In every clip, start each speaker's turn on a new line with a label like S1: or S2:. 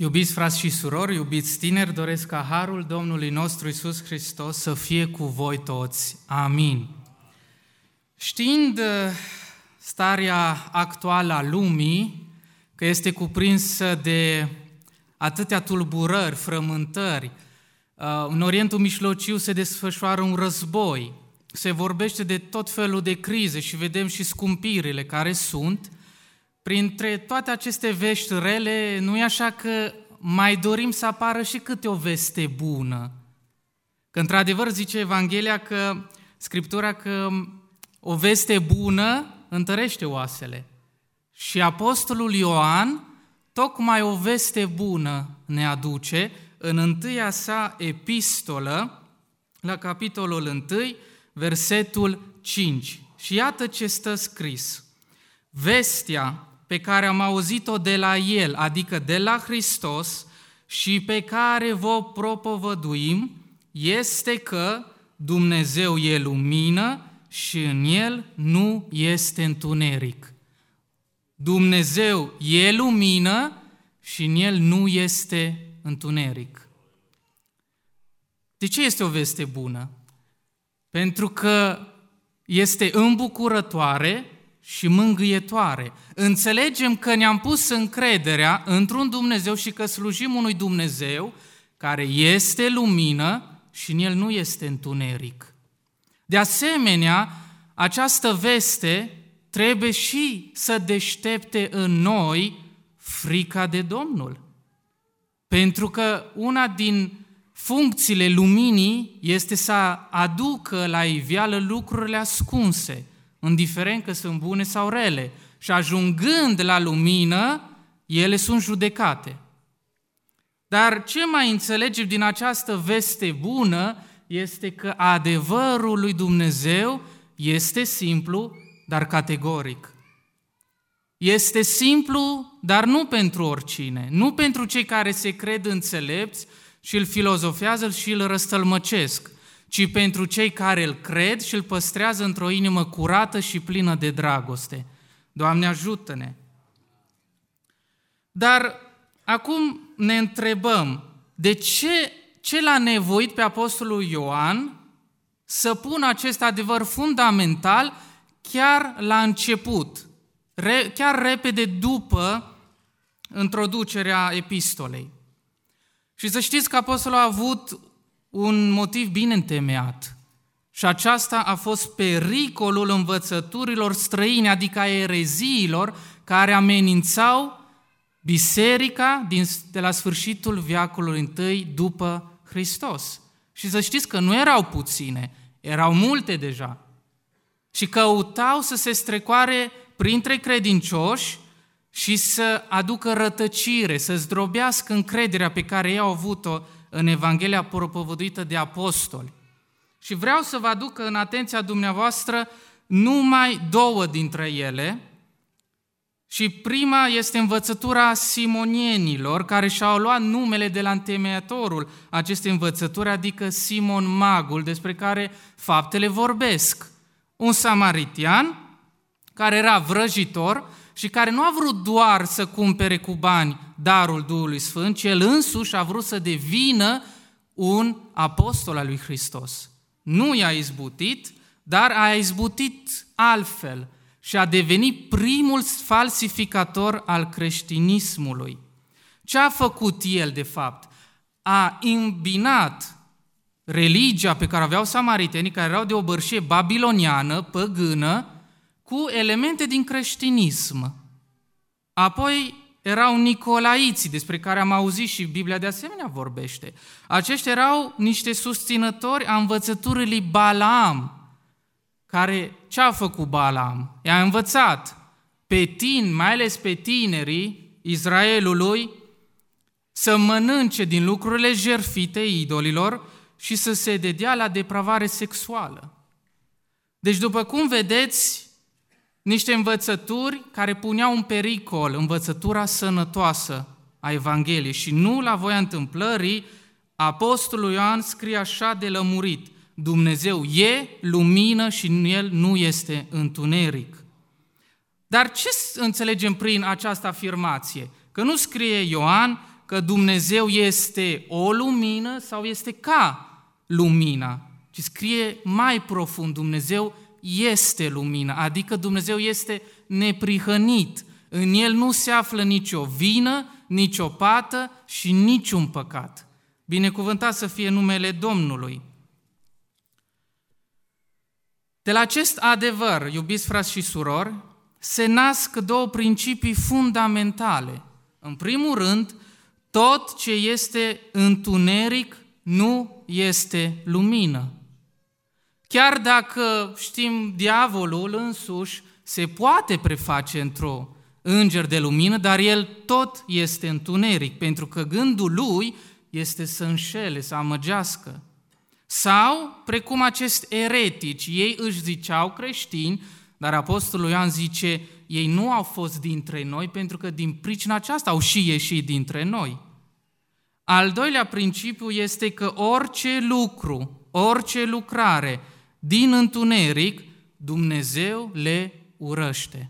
S1: Iubiți frați și surori, iubiți tineri, doresc ca harul Domnului nostru Iisus Hristos să fie cu voi toți. Amin. Știind starea actuală a lumii, că este cuprinsă de atâtea tulburări, frământări, în Orientul Mijlociu se desfășoară un război, se vorbește de tot felul de crize și vedem și scumpirile care sunt. Printre toate aceste vești rele, nu e așa că mai dorim să apară și câte o veste bună? Că într-adevăr zice Evanghelia că Scriptura că o veste bună întărește oasele. Și Apostolul Ioan tocmai o veste bună ne aduce în întâia sa epistolă, la capitolul 1, versetul 5. Și iată ce stă scris: vestea pe care am auzit-o de la El, adică de la Hristos, și pe care vă propovăduim, este că Dumnezeu e lumină și în El nu este întuneric. Dumnezeu e lumină și în El nu este întuneric. De ce este o veste bună? Pentru că este îmbucurătoare și mângâietoare. Înțelegem că ne-am pus încrederea într-un Dumnezeu și că slujim unui Dumnezeu care este lumină și în El nu este întuneric. De asemenea, această veste trebuie și să deștepte în noi frica de Domnul. Pentru că una din funcțiile luminii este să aducă la iveală lucrurile ascunse, indiferent că sunt bune sau rele, și ajungând la lumină, ele sunt judecate. Dar ce mai înțelegem din această veste bună este că adevărul lui Dumnezeu este simplu, dar categoric. Este simplu, dar nu pentru oricine, nu pentru cei care se cred înțelepți și îl filozofează și îl răstălmăcesc, ci pentru cei care îl cred și îl păstrează într-o inimă curată și plină de dragoste. Doamne, ajută-ne! Dar acum ne întrebăm, de ce l-a nevoit pe Apostolul Ioan să pună acest adevăr fundamental chiar la început, chiar repede după introducerea epistolei? Și să știți că Apostolul a avut un motiv bine întemeiat. Și aceasta a fost pericolul învățăturilor străine, adică a ereziilor care amenințau biserica de la sfârșitul veacului I după Hristos. Și să știți că nu erau puține, erau multe deja. Și căutau să se strecoare printre credincioși și să aducă rătăcire, să zdrobească încrederea pe care ei au avut-o în Evanghelia propovăduită de apostoli. Și vreau să vă aduc în atenția dumneavoastră numai două dintre ele. Și prima este învățătura simonienilor, care și-au luat numele de la întemeiatorul acestei învățături, adică Simon Magul, despre care faptele vorbesc. Un samaritian care era vrăjitor și care nu a vrut doar să cumpere cu bani darul Duhului Sfânt, ci el însuși a vrut să devină un apostol al lui Hristos. Nu i-a izbutit, dar a izbutit altfel și a devenit primul falsificator al creștinismului. Ce a făcut el, de fapt? A îmbinat religia pe care o aveau samaritenii, care erau de obărșie babiloniană, păgână, cu elemente din creștinism. Apoi erau nicolaiții, despre care am auzit și Biblia de asemenea vorbește. Aceștia erau niște susținători a învățăturii lui Balaam, care ce a făcut Balaam? I-a învățat mai ales pe tinerii Israelului, să mănânce din lucrurile jertfite idolilor și să se dedea la depravare sexuală. Deci, după cum vedeți, niște învățături care puneau în pericol învățătura sănătoasă a Evangheliei și nu la voia întâmplării, Apostolul Ioan scrie așa de lămurit: Dumnezeu e lumină și în El nu este întuneric. Dar ce înțelegem prin această afirmație? Că nu scrie Ioan că Dumnezeu este o lumină sau este ca lumina, ci scrie mai profund, Dumnezeu este lumină, adică Dumnezeu este neprihănit. În El nu se află nicio vină, nicio pată și niciun păcat. Binecuvântat să fie numele Domnului. De la acest adevăr, iubiți frați și surori, se nasc două principii fundamentale. În primul rând, tot ce este întuneric nu este lumină. Chiar dacă știm, diavolul însuși se poate preface într-o înger de lumină, dar el tot este întuneric, pentru că gândul lui este să înșele, să amăgească. Sau, precum acești eretici, ei își ziceau creștini, dar Apostolul Ioan zice, ei nu au fost dintre noi, pentru că din pricina aceasta au și ieșit dintre noi. Al doilea principiu este că orice lucru, orice lucrare din întuneric, Dumnezeu le urăște.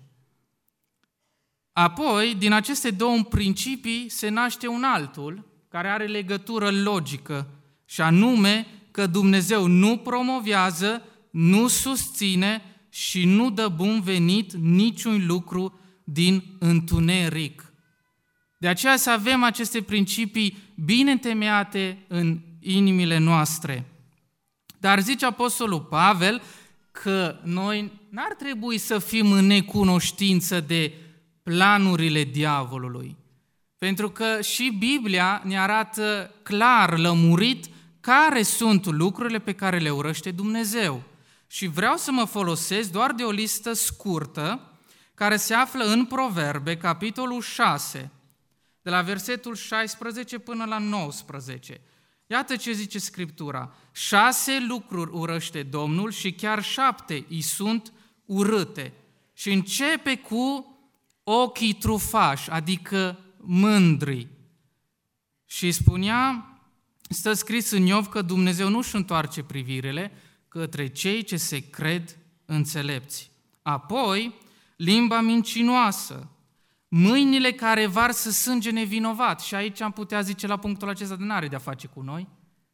S1: Apoi, din aceste două principii se naște un altul, care are legătură logică, și anume că Dumnezeu nu promovează, nu susține și nu dă bun venit niciun lucru din întuneric. De aceea să avem aceste principii bine întemeiate în inimile noastre. Dar zice Apostolul Pavel că noi n-ar trebui să fim în necunoștință de planurile diavolului. Pentru că și Biblia ne arată clar, lămurit, care sunt lucrurile pe care le urăște Dumnezeu. Și vreau să mă folosesc doar de o listă scurtă care se află în Proverbe, capitolul 6, de la versetul 16 până la 19. Iată ce zice Scriptura. 6 lucruri urăște Domnul și chiar 7 îi sunt urâte. Și începe cu ochii trufași, adică mândri. Și spunea, stă scris în Iov că Dumnezeu nu-și întoarce privirile către cei ce se cred înțelepți. Apoi, limba mincinoasă, mâinile care varsă sânge nevinovat. Și aici am putea zice la punctul acesta de n-are de-a face cu noi.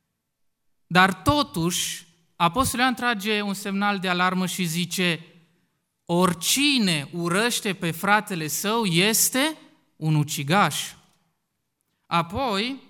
S1: Dar totuși, Apostolul Ioan trage un semnal de alarmă și zice, oricine urăște pe fratele său este un ucigaș. Apoi,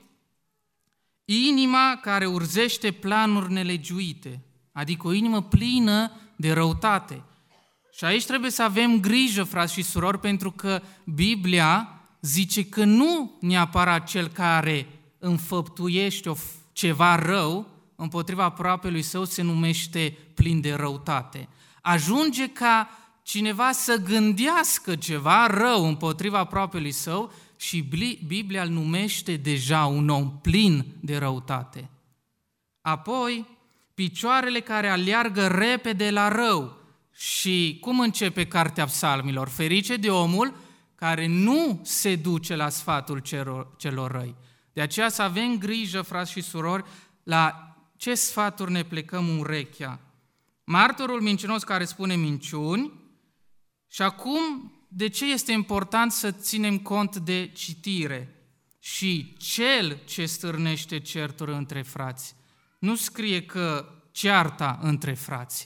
S1: inima care urzește planuri nelegiuite, adică o inimă plină de răutate. Și aici trebuie să avem grijă, frați și surori, pentru că Biblia zice că nu neapărat cel care înfăptuiește ceva rău împotriva aproapelui său se numește plin de răutate. Ajunge ca cineva să gândească ceva rău împotriva aproapelui său și Biblia îl numește deja un om plin de răutate. Apoi, picioarele care aleargă repede la rău. Și cum începe Cartea Psalmilor? Ferice de omul care nu se duce la sfatul celor răi. De aceea să avem grijă, frați și surori, la ce sfaturi ne plecăm urechea. Martorul mincinos care spune minciuni. Și acum, de ce este important să ținem cont de citire? Și cel ce stârnește certuri între frați. Nu scrie că cearta între frați.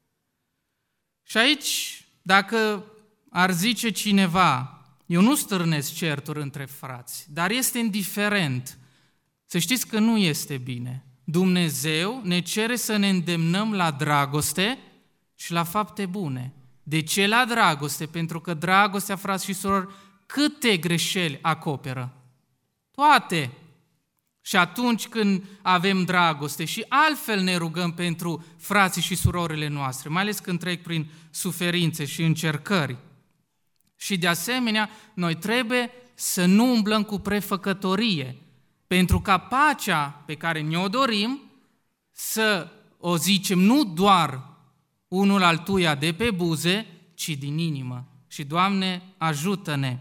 S1: Și aici, dacă ar zice cineva, eu nu stârnesc certuri între frați, dar este indiferent, să știți că nu este bine. Dumnezeu ne cere să ne îndemnăm la dragoste și la fapte bune. De ce la dragoste? Pentru că dragostea, frați și surori, câte greșeli acoperă? Toate. Și atunci când avem dragoste și altfel ne rugăm pentru frații și surorile noastre, mai ales când trec prin suferințe și încercări. Și de asemenea, noi trebuie să nu umblăm cu prefăcătorie, pentru ca pacea pe care ne-o dorim să o zicem nu doar unul altuia de pe buze, ci din inimă. Și, Doamne, ajută-ne!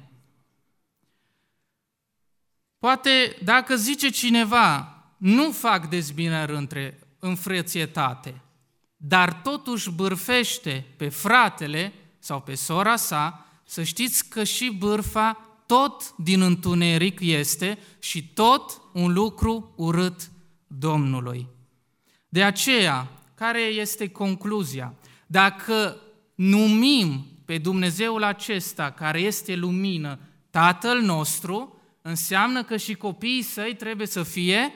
S1: Poate dacă zice cineva, nu fac dezbinări în frățietate, dar totuși bârfește pe fratele sau pe sora sa, să știți că și bârfa tot din întuneric este și tot un lucru urât Domnului. De aceea, care este concluzia? Dacă numim pe Dumnezeul acesta, care este lumină, Tatăl nostru, înseamnă că și copiii săi trebuie să fie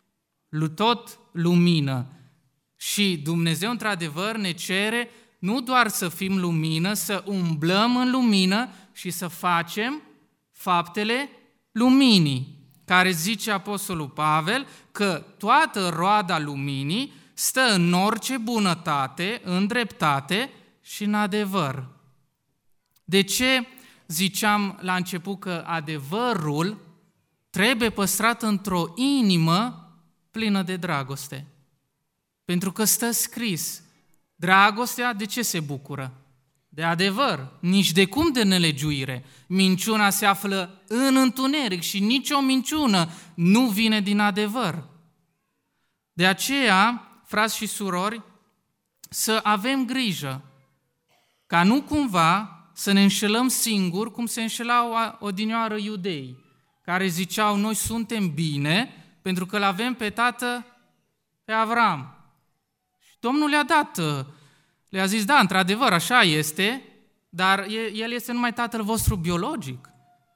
S1: tot lumină. Și Dumnezeu, într-adevăr, ne cere nu doar să fim lumină, să umblăm în lumină și să facem faptele luminii, care zice Apostolul Pavel că toată roada luminii stă în orice bunătate, în dreptate și în adevăr. De ce ziceam la început că adevărul trebuie păstrat într-o inimă plină de dragoste? Pentru că stă scris, dragostea de ce se bucură? De adevăr, nici de cum de nelegiuire. Minciuna se află în întuneric și nicio minciună nu vine din adevăr. De aceea, frați și surori, să avem grijă ca nu cumva să ne înșelăm singuri, cum se înșelau odinioară iudeii, care ziceau, noi suntem bine pentru că l-avem pe tată pe Avram. Și Domnul le-a zis, da, într-adevăr, așa este, dar el este numai tatăl vostru biologic.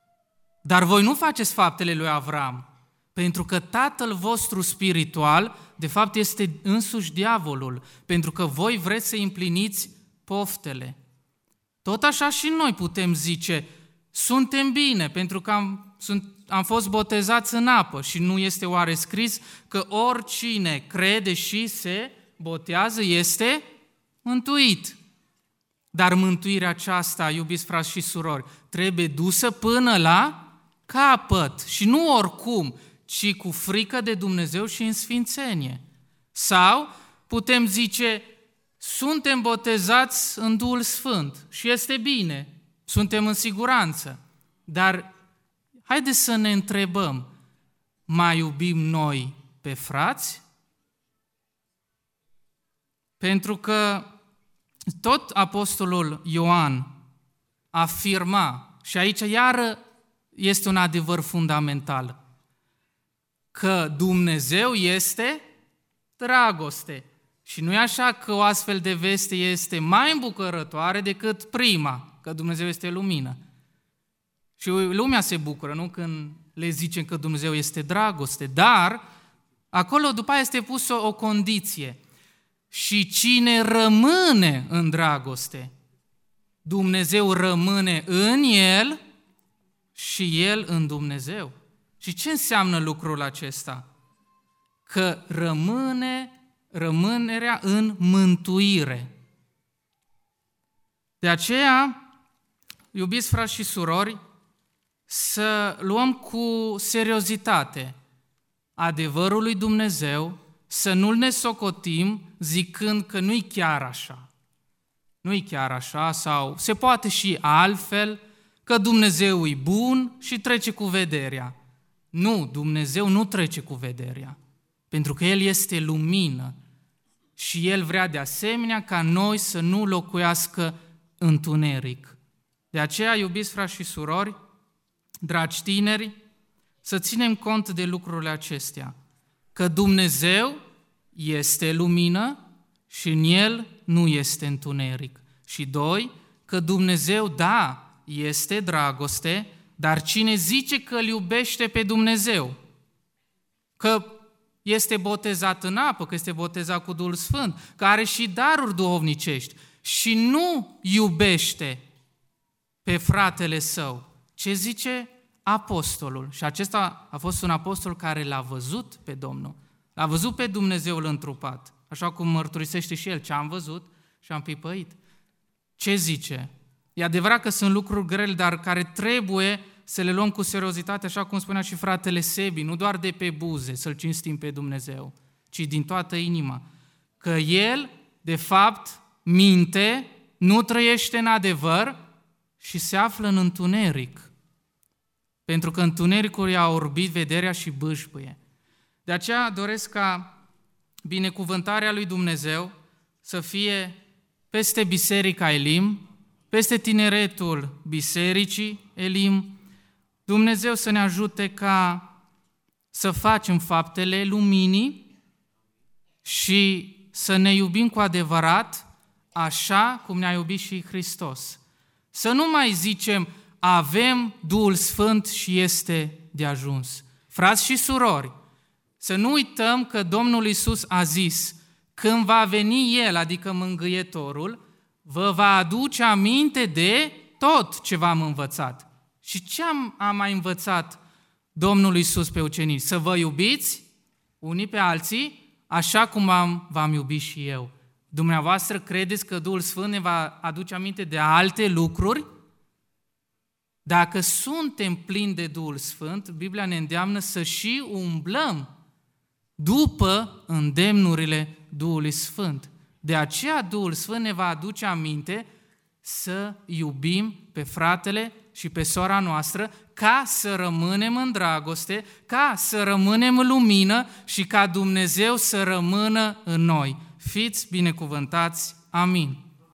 S1: Dar voi nu faceți faptele lui Avram, pentru că tatăl vostru spiritual, de fapt, este însuși diavolul, pentru că voi vreți să împliniți poftele. Tot așa și noi putem zice, suntem bine, pentru că am fost botezați în apă și nu este oare scris că oricine crede și se botează este mântuit. Dar mântuirea aceasta, iubiți frați și surori, trebuie dusă până la capăt și nu oricum, ci cu frică de Dumnezeu și în sfințenie. Sau putem zice, suntem botezați în Duhul Sfânt și este bine, suntem în siguranță, dar haideți să ne întrebăm, mai iubim noi pe frați? Pentru că tot apostolul Ioan afirma, și aici iară este un adevăr fundamental, că Dumnezeu este dragoste. Și nu e așa că o astfel de veste este mai îmbucurătoare decât prima, că Dumnezeu este lumină. Și lumea se bucură, nu, când le zicem că Dumnezeu este dragoste, dar acolo după aia este pusă o condiție. Și cine rămâne în dragoste, Dumnezeu rămâne în el și el în Dumnezeu. Și ce înseamnă lucrul acesta? Că rămânerea în mântuire. De aceea, iubiți frați și surori, să luăm cu seriozitate adevărul lui Dumnezeu, să nu-l ne socotim zicând că nu-i chiar așa. Nu-i chiar așa sau se poate și altfel, că Dumnezeu e bun și trece cu vederea. Nu, Dumnezeu nu trece cu vederea, pentru că El este lumină și El vrea de asemenea ca noi să nu locuiască întuneric. De aceea, iubiți frați și surori, dragi tineri, să ținem cont de lucrurile acestea, că Dumnezeu este lumină și în El nu este întuneric. Și doi, că Dumnezeu, da, este dragoste, dar cine zice că îl iubește pe Dumnezeu, că este botezat în apă, că este botezat cu Duhul Sfânt, că are și daruri duhovnicești și nu iubește pe fratele său, ce zice apostolul? Și acesta a fost un apostol care l-a văzut pe Domnul, l-a văzut pe Dumnezeul întrupat, așa cum mărturisește și el, ce am văzut și am pipăit. Ce zice? E adevărat că sunt lucruri grele, dar care trebuie să le luăm cu seriozitate, așa cum spunea și fratele Sebi, nu doar de pe buze să-L cinstim pe Dumnezeu, ci din toată inima. Că El, de fapt, minte, nu trăiește în adevăr și se află în întuneric. Pentru că întunericul i-a orbit vederea și bâșbâie. De aceea doresc ca binecuvântarea lui Dumnezeu să fie peste Biserica Elim, peste tineretul Bisericii Elim, Dumnezeu să ne ajute ca să facem faptele luminii și să ne iubim cu adevărat, așa cum ne-a iubit și Hristos. Să nu mai zicem, avem Duhul Sfânt și este de ajuns. Frați și surori, să nu uităm că Domnul Iisus a zis, când va veni El, adică Mângâietorul, vă va aduce aminte de tot ce v-am învățat. Și ce am mai învățat Domnul Iisus pe ucenici? Să vă iubiți unii pe alții, așa cum v-am iubit și eu. Dumneavoastră credeți că Duhul Sfânt ne va aduce aminte de alte lucruri? Dacă suntem plini de Duhul Sfânt, Biblia ne îndeamnă să și umblăm după îndemnurile Duhului Sfânt. De aceea Duhul Sfânt ne va aduce aminte să iubim pe fratele și pe sora noastră, ca să rămânem în dragoste, ca să rămânem în lumină și ca Dumnezeu să rămână în noi. Fiți binecuvântați. Amin.